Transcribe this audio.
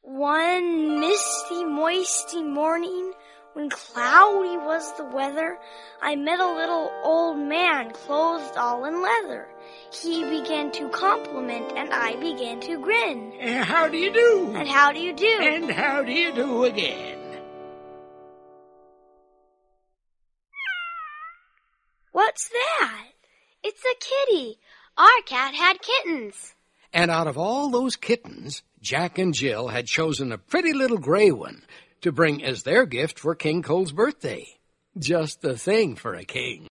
One misty, moisty morning, when cloudy was the weather, I met a little old man clothed all in leather. He began to compliment, and I began to grin. How do you do? And how do you do? And how do you do again? What's that? It's a kitty. Our cat had kittens. And out of all those kittens, Jack and Jill had chosen a pretty little gray one to bring as their gift for King Cole's birthday. Just the thing for a king.